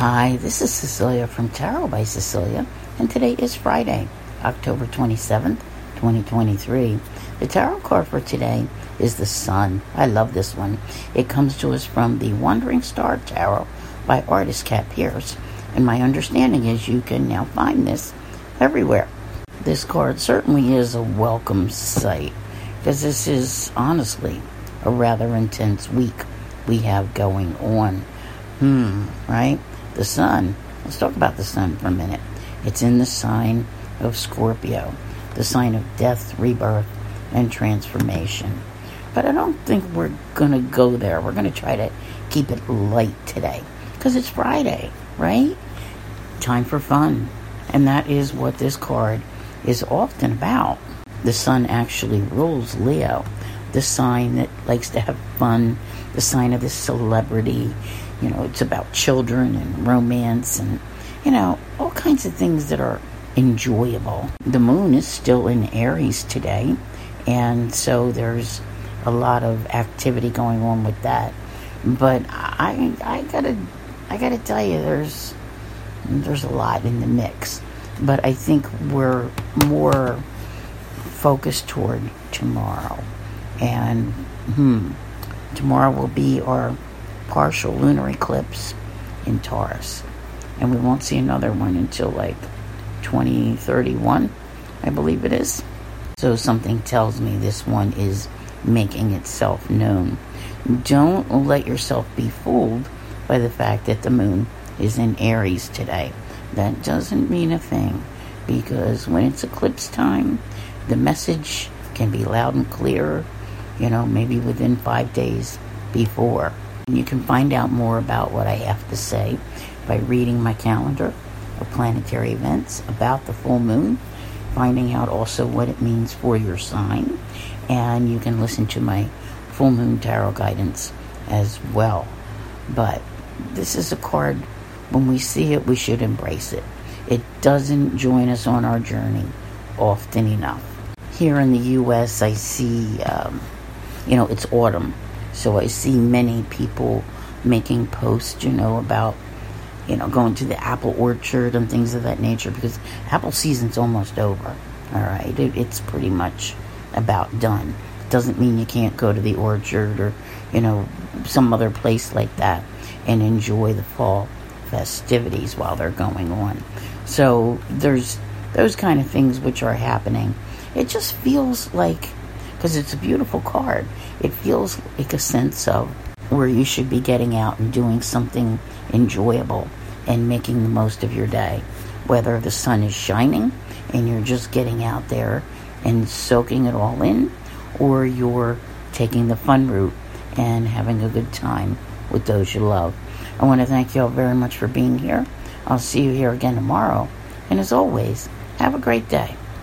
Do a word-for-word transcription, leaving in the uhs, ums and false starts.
Hi, this is Cecilia from Tarot by Cecilia, and today is Friday, October twenty-seventh, twenty twenty-three. The tarot card for today is the Sun. I love this one. It comes to us from the Wandering Star Tarot by artist Kat Pierce, and my understanding is you can now find this everywhere. This card certainly is a welcome sight, because this is honestly a rather intense week we have going on. Hmm, right? The Sun. Let's talk about the Sun for a minute. It's in the sign of Scorpio, the sign of death, rebirth, and transformation. But I don't think we're going to go there. We're going to try to keep it light today, because it's Friday, right? Time for fun. And that is what this card is often about. The Sun actually rules Leo, the sign that likes to have fun, the sign of the celebrity. You know, it's about children and romance and, you know, all kinds of things that are enjoyable. The moon is still in Aries today, and so there's a lot of activity going on with that. But I I gotta I gotta tell you, there's there's a lot in the mix. But I think we're more focused toward tomorrow. And hmm, tomorrow will be our partial lunar eclipse in Taurus, and we won't see another one until like twenty thirty-one, I believe it is. So something tells me this one is making itself known. Don't let yourself be fooled by the fact that the moon is in Aries today. That doesn't mean a thing, because when it's eclipse time, the message can be loud and clear, you know, maybe within five days before. You can find out more about what I have to say by reading my calendar of planetary events about the full moon, finding out also what it means for your sign, and you can listen to my full moon tarot guidance as well. But this is a card, when we see it, we should embrace it. It doesn't join us on our journey often enough. Here in the U S, I see, um, you know, it's autumn. So I see many people making posts, you know, about, you know, going to the apple orchard and things of that nature, because apple season's almost over. All right. It, it's pretty much about done. Doesn't mean you can't go to the orchard or, you know, some other place like that and enjoy the fall festivities while they're going on. So there's those kind of things which are happening. It just feels like, because it's a beautiful card, it feels like a sense of where you should be getting out and doing something enjoyable and making the most of your day. Whether the sun is shining and you're just getting out there and soaking it all in, or you're taking the fun route and having a good time with those you love. I want to thank you all very much for being here. I'll see you here again tomorrow. And as always, have a great day.